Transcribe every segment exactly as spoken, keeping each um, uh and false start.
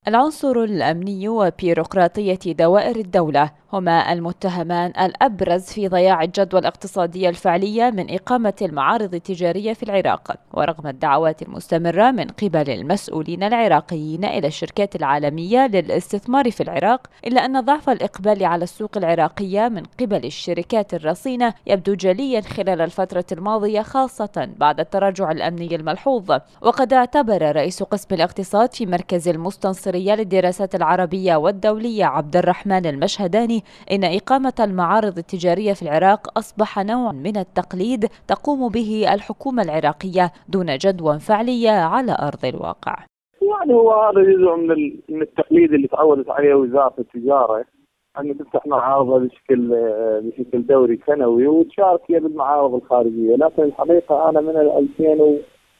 العنصر الأمني وبيروقراطية دوائر الدولة هما المتهمان الأبرز في ضياع الجدوى الاقتصادية الفعلية من إقامة المعارض التجارية في العراق. ورغم الدعوات المستمرة من قبل المسؤولين العراقيين إلى الشركات العالمية للاستثمار في العراق، إلا أن ضعف الإقبال على السوق العراقية من قبل الشركات الرصينة يبدو جليا خلال الفترة الماضية، خاصة بعد التراجع الأمني الملحوظ. وقد اعتبر رئيس قسم الاقتصاد في مركز المستنصرية للدراسات العربية والدولية عبد الرحمن المشهداني إن إقامة المعارض التجارية في العراق أصبح نوع من التقليد تقوم به الحكومة العراقية دون جدوى فعلية على أرض الواقع. يعني هو هذا جزء من من التقليد اللي تعودت عليه وزارة التجارة، أن تفتح معارض بشكل بشكل دوري سنوي وتشارك فيها بالمعارض الخارجية. لكن الحقيقة أنا من ألفين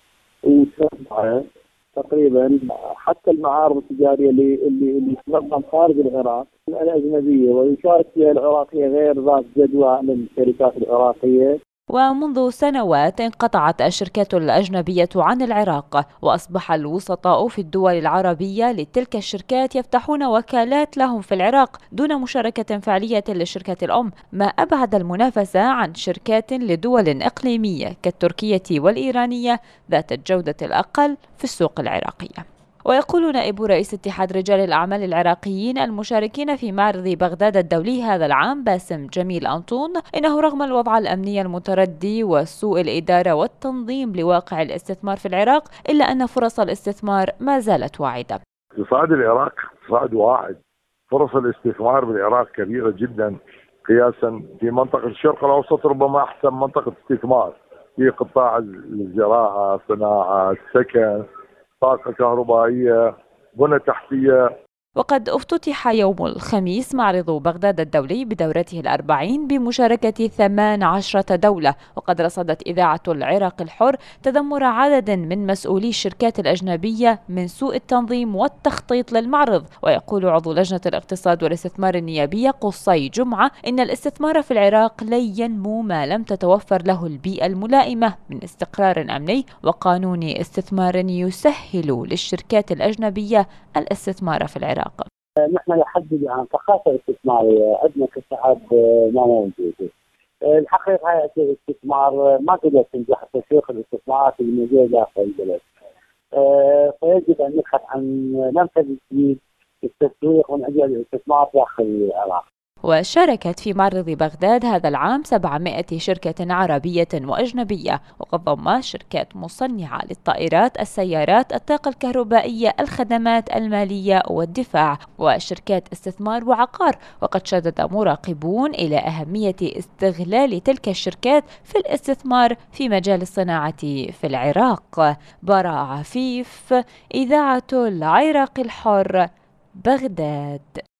وسبعة تقريبا حتى المعارض التجاريه اللي اللي اللي تنظم خارج العراق الاجنبيه ويشارك فيها العراقيه غير ذات جدوى للشركات العراقيه. ومنذ سنوات انقطعت الشركات الأجنبية عن العراق، وأصبح الوسطاء في الدول العربية لتلك الشركات يفتحون وكالات لهم في العراق دون مشاركة فعلية للشركة الأم، ما أبعد المنافسة عن شركات لدول إقليمية كالتركية والإيرانية ذات الجودة الأقل في السوق العراقية. ويقول نائب رئيس اتحاد رجال الأعمال العراقيين المشاركين في معرض بغداد الدولي هذا العام باسم جميل أنطون إنه رغم الوضع الأمني المتردي وسوء الإدارة والتنظيم لواقع الاستثمار في العراق، إلا أن فرص الاستثمار ما زالت واعدة. اقتصاد العراق اقتصاد واعد، فرص الاستثمار بالعراق كبيرة جدا قياسا في منطقة الشرق الأوسط، ربما أحسن منطقة استثمار في قطاع الزراعة، صناعة، سكن، طاقة كهربائية، بنى تحتية. وقد افتتح يوم الخميس معرض بغداد الدولي بدورته الأربعين بمشاركة ثمان عشرة دولة، وقد رصدت إذاعة العراق الحر تذمر عدد من مسؤولي الشركات الأجنبية من سوء التنظيم والتخطيط للمعرض. ويقول عضو لجنة الاقتصاد والاستثمار النيابية قصي جمعة إن الاستثمار في العراق لن ينمو ما لم تتوفر له البيئة الملائمة من استقرار أمني وقانون استثمار يسهل للشركات الأجنبية الاستثمار في العراق. نحن لحد الآن ثقافة استثمارية عندنا كشعب ما موجودة. الحقيقة هاي الاستثمار ما قدرت تنجح تسويق الاستثمارات الموجودة داخل البلد. فيجب أن نبحث عن نموذج جديد في التسويق من أجل الاستثمار داخل العراق. وشاركت في معرض بغداد هذا العام سبعمائة شركة عربية وأجنبية، وقد ضم شركات مصنعة للطائرات، السيارات، الطاقة الكهربائية، الخدمات المالية والدفاع، وشركات استثمار وعقار. وقد شدد مراقبون إلى أهمية استغلال تلك الشركات في الاستثمار في مجال الصناعة في العراق. براء عفيف، إذاعة العراق الحر، بغداد.